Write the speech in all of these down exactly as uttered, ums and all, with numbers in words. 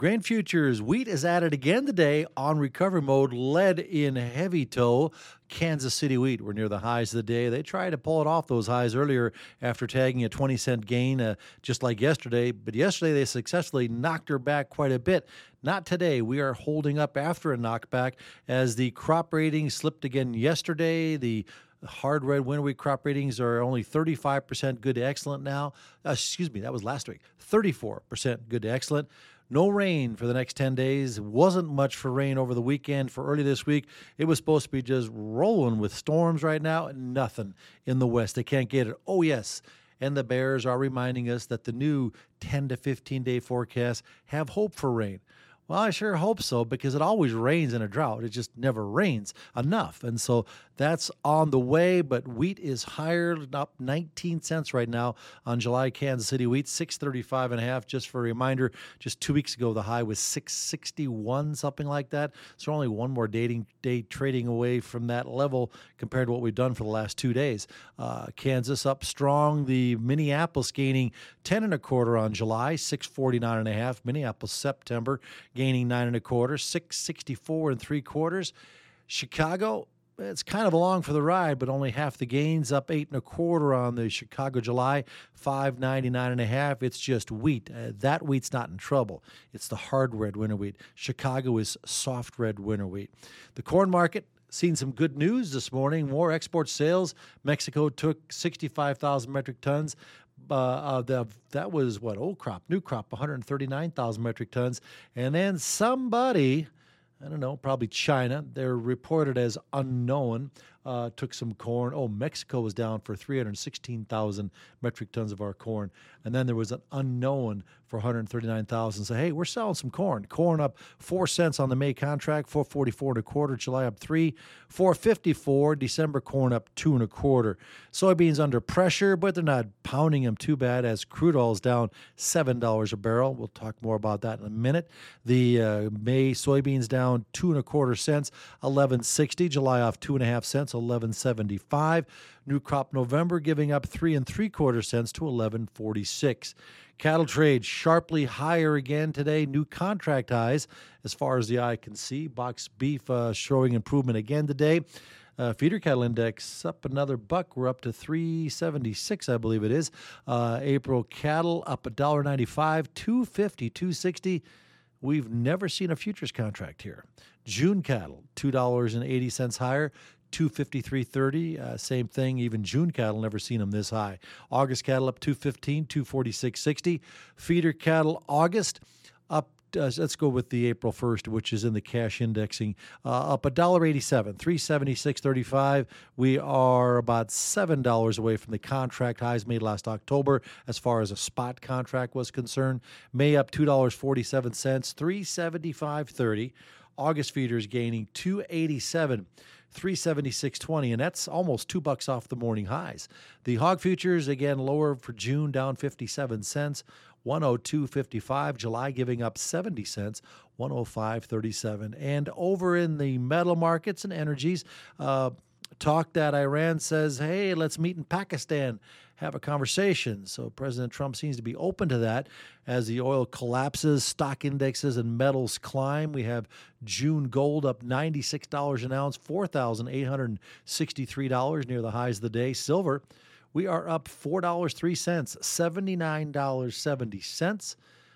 Grain futures, wheat is at it again today on recovery mode, led in heavy tow. Kansas City wheat, we're near the highs of the day. They tried to pull it off those highs earlier after tagging a twenty cent gain, uh, just like yesterday. But yesterday they successfully knocked her back quite a bit. Not today. We are holding up after a knockback as the crop ratings slipped again yesterday. The hard red winter wheat crop ratings are only thirty-five percent good to excellent now. Uh, excuse me, that was last week. thirty-four percent good to excellent. No rain for the next ten days. Wasn't much for rain over the weekend. For early this week, it was supposed to be just rolling with storms right now. Nothing in the west. They can't get it. Oh, yes. And the Bears are reminding us that the new ten to fifteen day forecasts have hope for rain. Well, I sure hope so, because it always rains in a drought. It just never rains enough. And so that's on the way, but wheat is higher, up nineteen cents right now on July Kansas City wheat, six thirty-five and a half. Just for a reminder, just two weeks ago, the high was six sixty-one, something like that. So only one more dating, day trading away from that level compared to what we've done for the last two days. Uh, Kansas up strong. The Minneapolis gaining ten and a quarter on July, six forty-nine and a half. Minneapolis September gaining nine and a quarter, six sixty-four and three quarters. Chicago, it's kind of along for the ride, but only half the gains, up eight and a quarter on the Chicago July, five ninety-nine and a half. It's just wheat. Uh, that wheat's not in trouble. It's the hard red winter wheat. Chicago is soft red winter wheat. The corn market, seen some good news this morning. More export sales. Mexico took sixty-five thousand metric tons. Uh, uh, the, that was what, old crop, new crop, one hundred thirty-nine thousand metric tons. And then somebody, I don't know, probably China, they're reported as unknown, uh, took some corn. Oh, Mexico was down for three hundred sixteen thousand metric tons of our corn. And then there was an unknown for one hundred thirty-nine thousand. So, hey, we're selling some corn. Corn up four cents on the May contract, four forty-four and a quarter. July up three, four fifty-four. December corn up two and a quarter. Soybeans under pressure, but they're not pounding them too bad as crude oil is down seven dollars a barrel. We'll talk more about that in a minute. The uh, May soybeans down two and a quarter cents, eleven sixty. July off two and a half cents, eleven seventy-five. New crop November giving up three and three quarter cents to eleven forty-six. Cattle trade sharply higher again today. New contract highs as far as the eye can see. Box beef uh, showing improvement again today. Uh, feeder cattle index up another buck. We're up to three seventy-six, I believe it is. Uh, April cattle up one dollar ninety-five, two fifty, two sixty. We've never seen a futures contract here. June cattle, two dollars and eighty cents higher, two fifty-three thirty. Uh, same thing, even June cattle, never seen them this high. August cattle up two fifteen, two forty-six sixty. Feeder cattle August up, uh, let's go with the April first, which is in the cash indexing, uh, up one dollar eighty-seven, three seventy-six thirty-five. We are about seven dollars away from the contract highs made last October as far as a spot contract was concerned. May up two dollars and forty-seven cents, three seventy-five thirty. August feeders gaining two eighty-seven, three seventy-six twenty, and that's almost two bucks off the morning highs. The hog futures again lower for June, down fifty-seven cents, one oh two fifty-five. July giving up seventy cents, one oh five thirty-seven. And over in the metal markets and energies, uh, talk that Iran says, hey, let's meet in Pakistan, have a conversation. So President Trump seems to be open to that as the oil collapses, stock indexes and metals climb. We have June gold up ninety-six dollars an ounce, four thousand eight hundred sixty-three dollars near the highs of the day. Silver, we are up four dollars and three cents, seventy-nine dollars and seventy cents.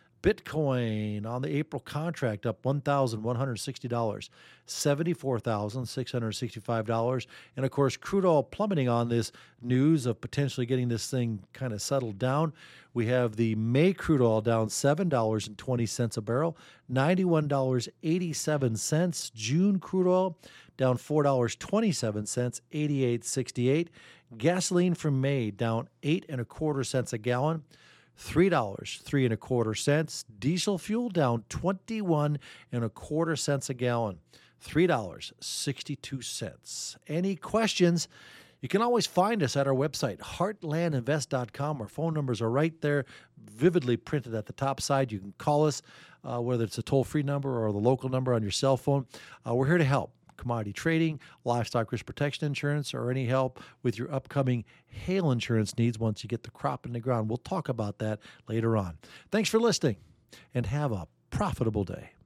Bitcoin on the April contract up one thousand one hundred sixty dollars, seventy-four thousand six hundred sixty-five dollars. And, of course, crude oil plummeting on this news of potentially getting this thing kind of settled down. We have the May crude oil down seven dollars and twenty cents a barrel, ninety-one dollars and eighty-seven cents. June crude oil down four dollars and twenty-seven cents, eighty-eight sixty-eight. Gasoline from May down eight and a quarter cents a gallon, three dollars, three and a quarter cents. Diesel fuel down twenty-one and a quarter cents a gallon, three dollars and sixty-two cents. Any questions? You can always find us at our website, heartland invest dot com. Our phone numbers are right there, vividly printed at the top side. You can call us, uh, whether it's a toll-free number or the local number on your cell phone. Uh, we're here to help. Commodity trading, livestock risk protection insurance, or any help with your upcoming hail insurance needs once you get the crop in the ground. We'll talk about that later on. Thanks for listening, and have a profitable day.